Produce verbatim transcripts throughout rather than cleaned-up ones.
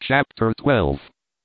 Chapter twelve.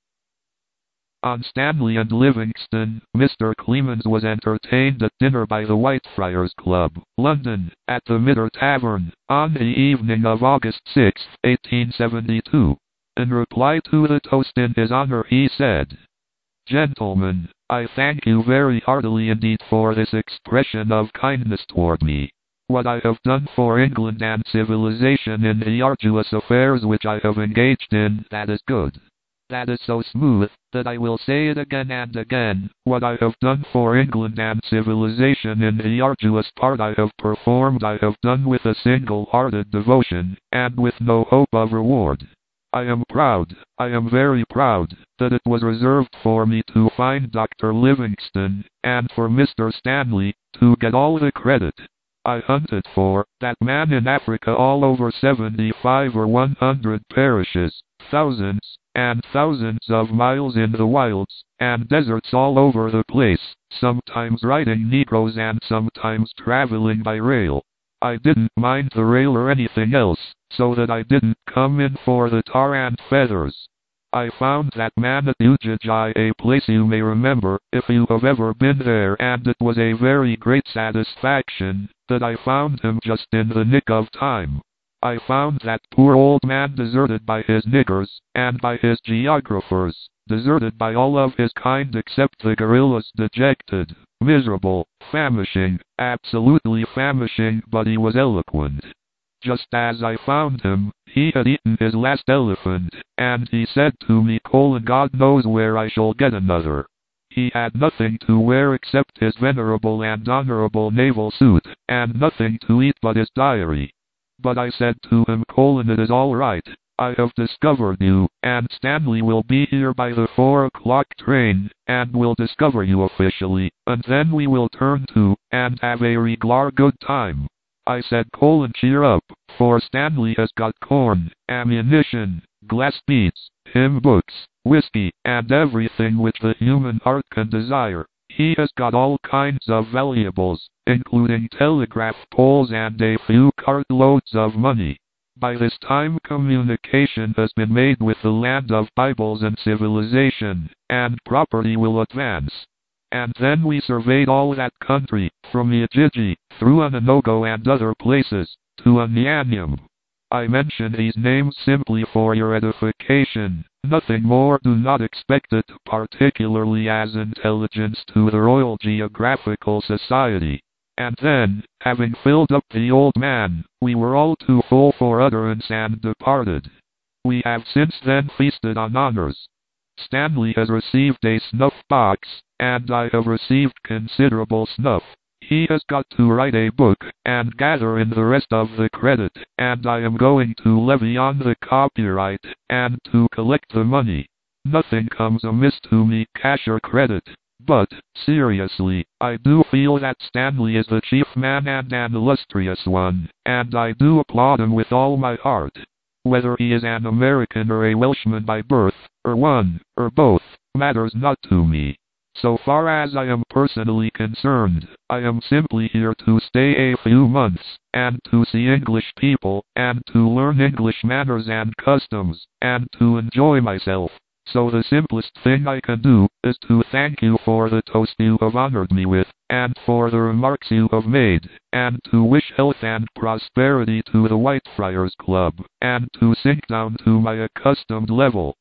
On Stanley and Livingston, Mister Clemens was entertained at dinner by the Whitefriars Club, London, at the Midder Tavern, on the evening of August sixth, eighteen seventy-two. In reply to the toast in his honor he said, "Gentlemen, I thank you very heartily indeed for this expression of kindness toward me. What I have done for England and civilization in the arduous affairs which I have engaged in, that is good. That is so smooth, that I will say it again and again, what I have done for England and civilization in the arduous part I have performed I have done with a single-hearted devotion, and with no hope of reward. I am proud, I am very proud, that it was reserved for me to find Doctor Livingston, and for Mister Stanley, to get all the credit. I hunted for that man in Africa all over seventy-five or one hundred parishes, thousands and thousands of miles in the wilds and deserts all over the place, sometimes riding Negroes and sometimes traveling by rail. I didn't mind the rail or anything else, so that I didn't come in for the tar and feathers. I found that man at Ujiji, a place you may remember, if you have ever been there, and it was a very great satisfaction, that I found him just in the nick of time. I found that poor old man deserted by his niggers, and by his geographers, deserted by all of his kind except the guerrillas, dejected, miserable, famishing, absolutely famishing, but he was eloquent. Just as I found him, he had eaten his last elephant, and he said to me, "Colin, God knows where I shall get another." He had nothing to wear except his venerable and honorable naval suit, and nothing to eat but his diary. But I said to him, "Colin, it is all right. I have discovered you, and Stanley will be here by the four o'clock train, and will discover you officially, and then we will turn to, and have a regular good time." I said, "Colin, cheer up, for Stanley has got corn, ammunition, glass beads, hymn books, whiskey, and everything which the human heart can desire. He has got all kinds of valuables, including telegraph poles and a few cartloads of money. By this time communication has been made with the land of Bibles and civilization, and property will advance." And then we surveyed all that country, from Ujiji, through Ananogo and other places, to Anyanyam. I mention these names simply for your edification, nothing more. Do not expect it particularly as intelligence to the Royal Geographical Society. And then, having filled up the old man, we were all too full for utterance and departed. We have since then feasted on honors. Stanley has received a snuff box, and I have received considerable snuff. He has got to write a book, and gather in the rest of the credit, and I am going to levy on the copyright, and to collect the money. Nothing comes amiss to me, cash or credit. But, seriously, I do feel that Stanley is the chief man and an illustrious one, and I do applaud him with all my heart. Whether he is an American or a Welshman by birth, or one, or both, matters not to me. So far as I am personally concerned, I am simply here to stay a few months, and to see English people, and to learn English manners and customs, and to enjoy myself. So the simplest thing I can do, is to thank you for the toast you have honored me with, and for the remarks you have made, and to wish health and prosperity to the Whitefriars Club, and to sink down to my accustomed level.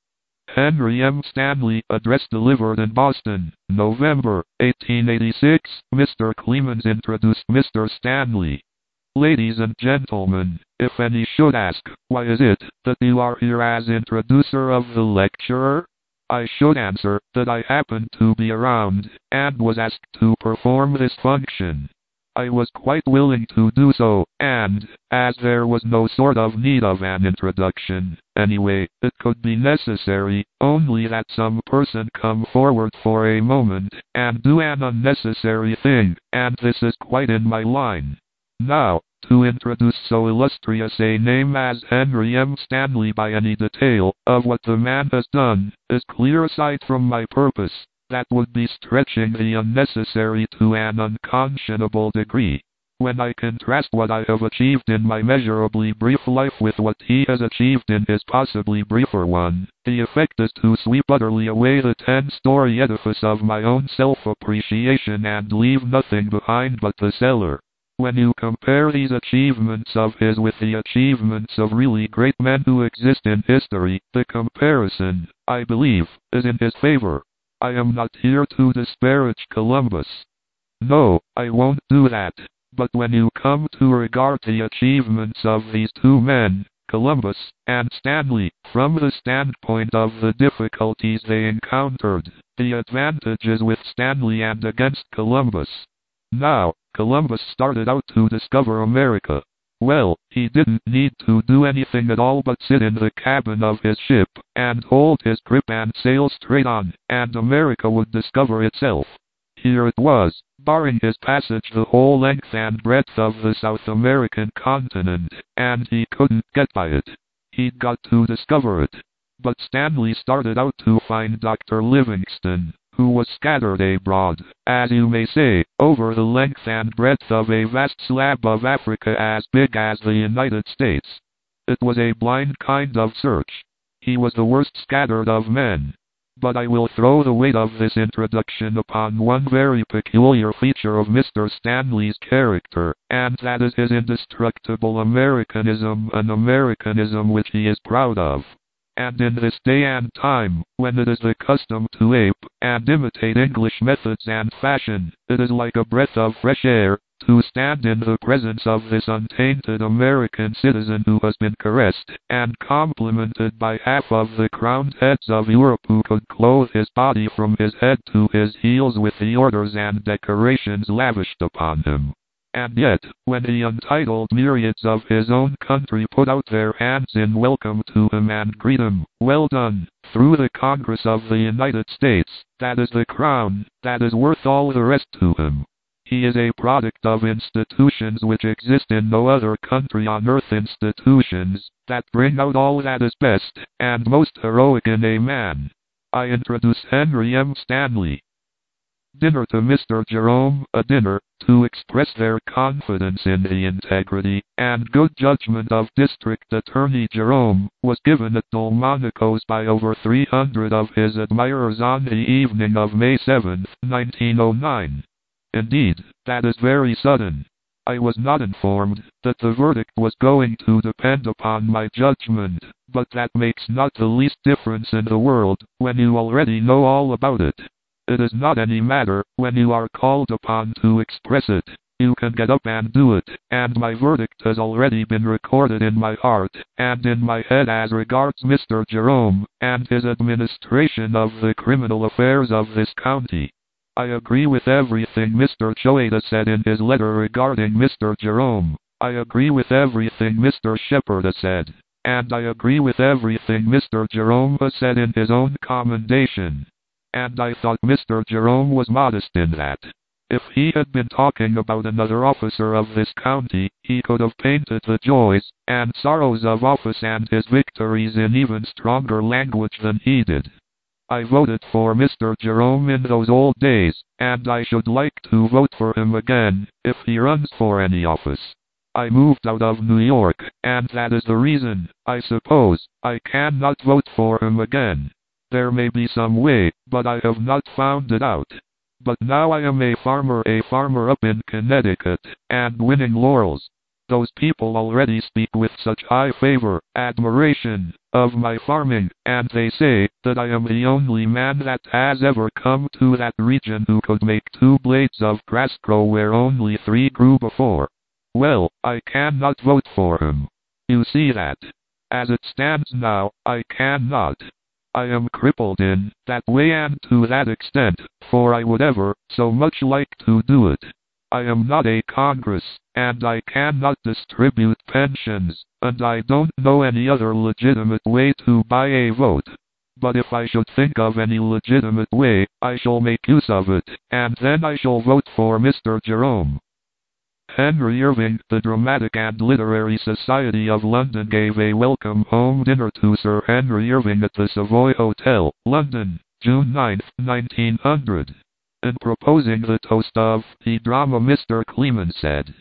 Henry M. Stanley, address delivered in Boston, November, eighteen eighty-six. Mister Clemens introduced Mister Stanley. Ladies and gentlemen, if any should ask, why is it that you are here as introducer of the lecturer? I should answer that I happened to be around, and was asked to perform this function. I was quite willing to do so, and, as there was no sort of need of an introduction, anyway, it could be necessary, only that some person come forward for a moment, and do an unnecessary thing, and this is quite in my line. Now, to introduce so illustrious a name as Henry M. Stanley by any detail of what the man has done, is clear aside from my purpose. That would be stretching the unnecessary to an unconscionable degree. When I contrast what I have achieved in my measurably brief life with what he has achieved in his possibly briefer one, the effect is to sweep utterly away the ten-story edifice of my own self-appreciation and leave nothing behind but the cellar. When you compare these achievements of his with the achievements of really great men who exist in history, the comparison, I believe, is in his favor. I am not here to disparage Columbus. No, I won't do that. But when you come to regard the achievements of these two men, Columbus and Stanley, from the standpoint of the difficulties they encountered, the advantages with Stanley and against Columbus. Now, Columbus started out to discover America. Well, he didn't need to do anything at all but sit in the cabin of his ship, and hold his grip and sail straight on, and America would discover itself. Here it was, barring his passage the whole length and breadth of the South American continent, and he couldn't get by it. He'd got to discover it. But Stanley started out to find Doctor Livingstone, who was scattered abroad, as you may say, over the length and breadth of a vast slab of Africa as big as the United States. It was a blind kind of search. He was the worst scattered of men. But I will throw the weight of this introduction upon one very peculiar feature of Mister Stanley's character, and that is his indestructible Americanism, an Americanism which he is proud of. And in this day and time, when it is the custom to ape and imitate English methods and fashion, it is like a breath of fresh air to stand in the presence of this untainted American citizen who has been caressed and complimented by half of the crowned heads of Europe who could clothe his body from his head to his heels with the orders and decorations lavished upon him. And yet, when the untitled myriads of his own country put out their hands in welcome to him and greet him, well done, through the Congress of the United States, that is the crown, that is worth all the rest to him. He is a product of institutions which exist in no other country on earth, institutions that bring out all that is best and most heroic in a man. I introduce Henry M. Stanley. Dinner to Mister Jerome, a dinner to express their confidence in the integrity and good judgment of District Attorney Jerome, was given at Delmonico's by over three hundred of his admirers on the evening of May seventh, nineteen oh nine. Indeed, that is very sudden. I was not informed that the verdict was going to depend upon my judgment, but that makes not the least difference in the world, when you already know all about it. It is not any matter, when you are called upon to express it. You can get up and do it, and my verdict has already been recorded in my heart, and in my head as regards Mister Jerome, and his administration of the criminal affairs of this county. I agree with everything Mister Choate said in his letter regarding Mister Jerome. I agree with everything Mister Shepard has said. And I agree with everything Mister Jerome has said in his own commendation. And I thought Mister Jerome was modest in that. If he had been talking about another officer of this county, he could have painted the joys and sorrows of office and his victories in even stronger language than he did. I voted for Mister Jerome in those old days, and I should like to vote for him again, if he runs for any office. I moved out of New York, and that is the reason, I suppose, I cannot vote for him again. There may be some way, but I have not found it out. But now I am a farmer, a farmer up in Connecticut, and winning laurels. Those people already speak with such high favor, admiration, of my farming, and they say that I am the only man that has ever come to that region who could make two blades of grass grow where only three grew before. Well, I cannot vote for him. You see that. As it stands now, I cannot. I am crippled in that way and to that extent, for I would ever so much like to do it. I am not a Congress, and I cannot distribute pensions, and I don't know any other legitimate way to buy a vote. But if I should think of any legitimate way, I shall make use of it, and then I shall vote for Mister Jerome. Henry Irving, the Dramatic and Literary Society of London gave a welcome home dinner to Sir Henry Irving at the Savoy Hotel, London, June ninth, nineteen hundred. In proposing the toast of the drama, Mister Clemens said,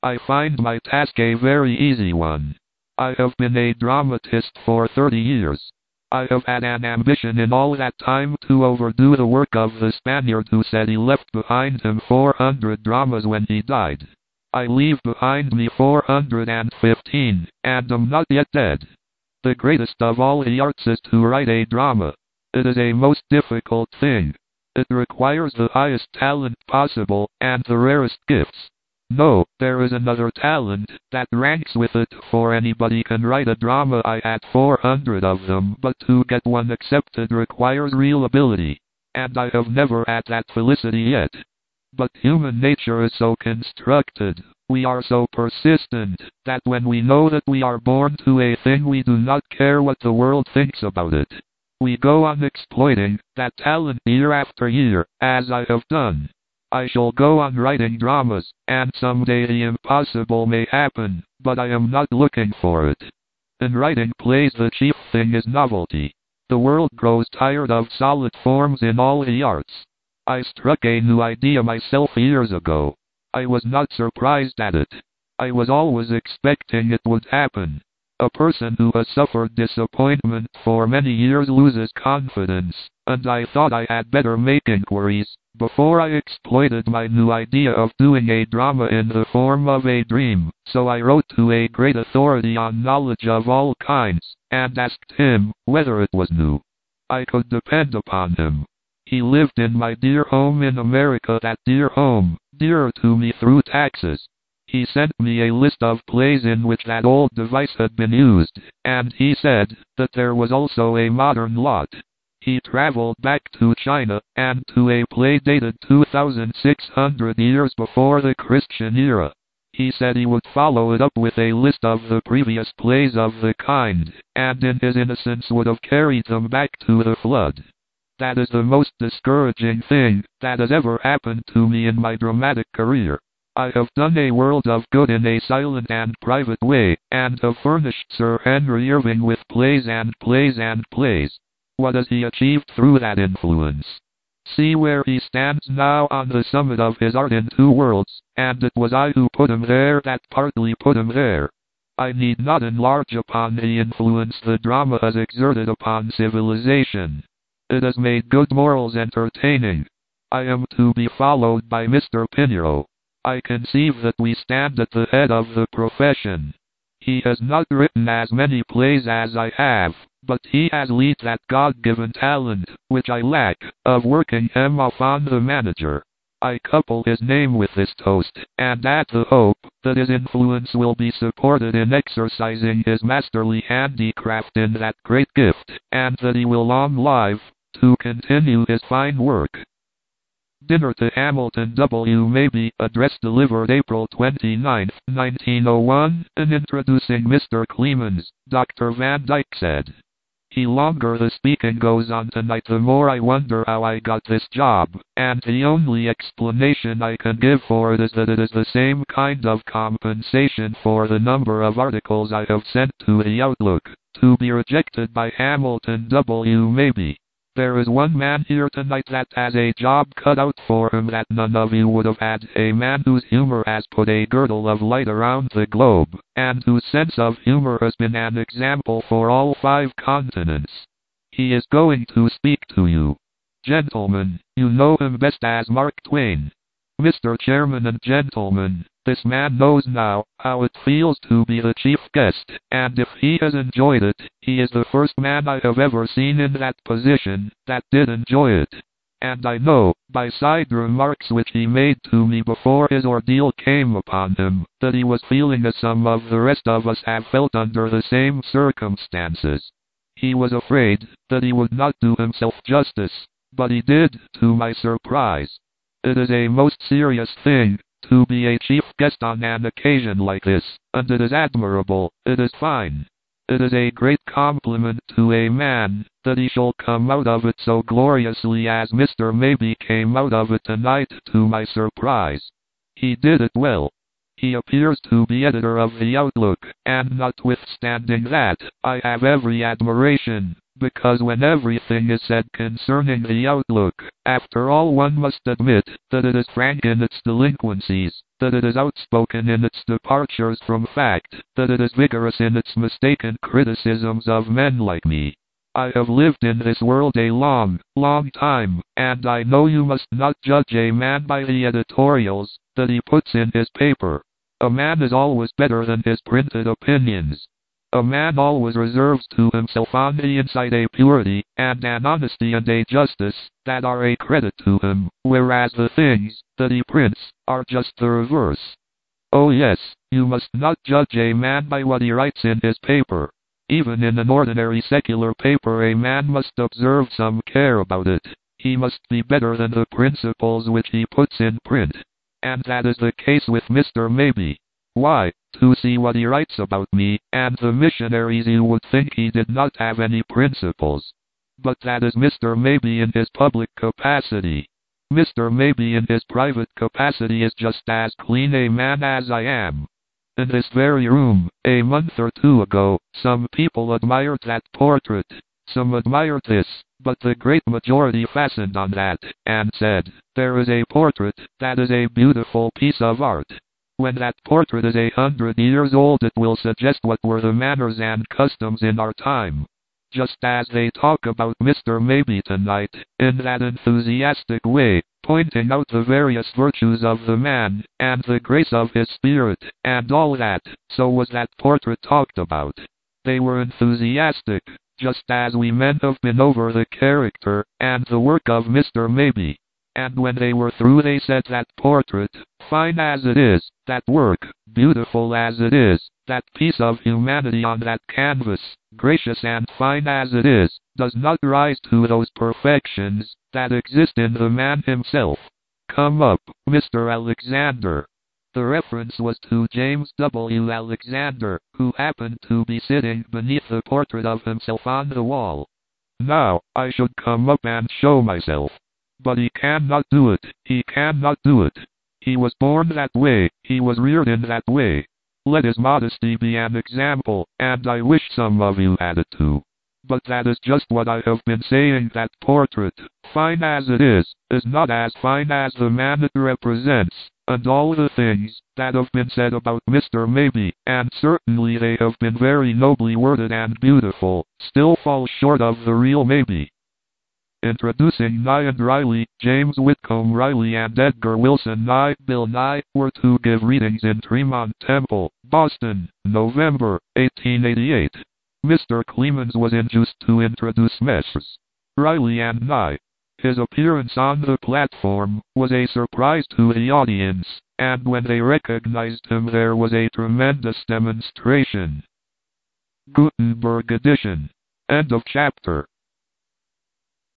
I find my task a very easy one. I have been a dramatist for thirty years. I have had an ambition in all that time to overdo the work of the Spaniard who said he left behind him four hundred dramas when he died. I leave behind me four hundred fifteen, and am not yet dead. The greatest of all the arts is to write a drama. It is a most difficult thing. It requires the highest talent possible, and the rarest gifts. No, there is another talent that ranks with it, for anybody can write a drama. I had four hundred of them, but to get one accepted requires real ability, and I have never had that felicity yet. But human nature is so constructed, we are so persistent, that when we know that we are born to a thing we do not care what the world thinks about it. We go on exploiting that talent year after year, as I have done. I shall go on writing dramas, and someday the impossible may happen, but I am not looking for it. In writing plays the chief thing is novelty. The world grows tired of solid forms in all the arts. I struck a new idea myself years ago. I was not surprised at it. I was always expecting it would happen. A person who has suffered disappointment for many years loses confidence, and I thought I had better make inquiries before I exploited my new idea of doing a drama in the form of a dream. So I wrote to a great authority on knowledge of all kinds, and asked him whether it was new. I could depend upon him. He lived in my dear home in America, that dear home, dearer to me through taxes. He sent me a list of plays in which that old device had been used, and he said that there was also a modern lot. He traveled back to China, and to a play dated two thousand six hundred years before the Christian era. He said he would follow it up with a list of the previous plays of the kind, and in his innocence would have carried them back to the flood. That is the most discouraging thing that has ever happened to me in my dramatic career. I have done a world of good in a silent and private way, and have furnished Sir Henry Irving with plays and plays and plays. What has he achieved through that influence? See where he stands now, on the summit of his art in two worlds, and it was I who put him there, that partly put him there. I need not enlarge upon the influence the drama has exerted upon civilization. It has made good morals entertaining. I am to be followed by Mister Pinero. I conceive that we stand at the head of the profession. He has not written as many plays as I have, but he has lead that God-given talent, which I lack, of working him off on the manager. I couple his name with this toast, and add the hope that his influence will be supported in exercising his masterly handicraft in that great gift, and that he will long live to continue his fine work. Dinner to Hamilton W. Mabie, address delivered April twenty-ninth, nineteen oh one, in introducing Mister Clemens, Doctor Van Dyke said, "The longer the speaking goes on tonight, the more I wonder how I got this job, and the only explanation I can give for it is that it is the same kind of compensation for the number of articles I have sent to the Outlook, to be rejected by Hamilton W. Mabie. There is one man here tonight that has a job cut out for him that none of you would have had, a man whose humor has put a girdle of light around the globe, and whose sense of humor has been an example for all five continents. He is going to speak to you. Gentlemen, you know him best as Mark Twain. Mister Chairman and gentlemen, this man knows now how it feels to be the chief guest, and if he has enjoyed it, he is the first man I have ever seen in that position that did enjoy it. And I know, by side remarks which he made to me before his ordeal came upon him, that he was feeling as some of the rest of us have felt under the same circumstances. He was afraid that he would not do himself justice, but he did, to my surprise. It is a most serious thing to be a chief guest on an occasion like this, and it is admirable, it is fine. It is a great compliment to a man that he shall come out of it so gloriously as Mister Mabie came out of it tonight, to my surprise. He did it well. He appears to be editor of the Outlook, and notwithstanding that, I have every admiration Because when everything is said concerning the outlook, after all one must admit that it is frank in its delinquencies, that it is outspoken in its departures from fact, that it is vigorous in its mistaken criticisms of men like me. I have lived in this world a long, long time, and I know you must not judge a man by the editorials that he puts in his paper. A man is always better than his printed opinions. A man always reserves to himself on the inside a purity, and an honesty and a justice, that are a credit to him, whereas the things that he prints are just the reverse. Oh yes, you must not judge a man by what he writes in his paper. Even in an ordinary secular paper a man must observe some care about it. He must be better than the principles which he puts in print. And that is the case with Mister Maybe. Why, to see what he writes about me and the missionaries, you would think he did not have any principles. But that is Mister Maybe in his public capacity. Mister Maybe in his private capacity is just as clean a man as I am. In this very room, a month or two ago, some people admired that portrait. Some admired this, but the great majority fastened on that, and said, "There is a portrait, that is a beautiful piece of art." When that portrait is a hundred years old it will suggest what were the manners and customs in our time. Just as they talk about Mister Maybe tonight, in that enthusiastic way, pointing out the various virtues of the man, and the grace of his spirit, and all that, so was that portrait talked about. They were enthusiastic, just as we men have been over the character, and the work of Mister Maybe. And when they were through they said that portrait, fine as it is, that work, beautiful as it is, that piece of humanity on that canvas, gracious and fine as it is, does not rise to those perfections that exist in the man himself. Come up, Mister Alexander. The reference was to James W. Alexander, who happened to be sitting beneath the portrait of himself on the wall. Now, I should come up and show myself. But he cannot do it, he cannot do it. He was born that way, he was reared in that way. Let his modesty be an example, and I wish some of you had it too. But that is just what I have been saying, that portrait, fine as it is, is not as fine as the man it represents, and all the things that have been said about Mister Maybe, and certainly they have been very nobly worded and beautiful, still fall short of the real Maybe. Introducing Nye and Riley, James Whitcomb Riley and Edgar Wilson Nye, Bill Nye, were to give readings in Tremont Temple, Boston, November, eighteen eighty-eight. Mister Clemens was induced to introduce Messrs. Riley and Nye. His appearance on the platform was a surprise to the audience, and when they recognized him there was a tremendous demonstration. Gutenberg edition. End of chapter.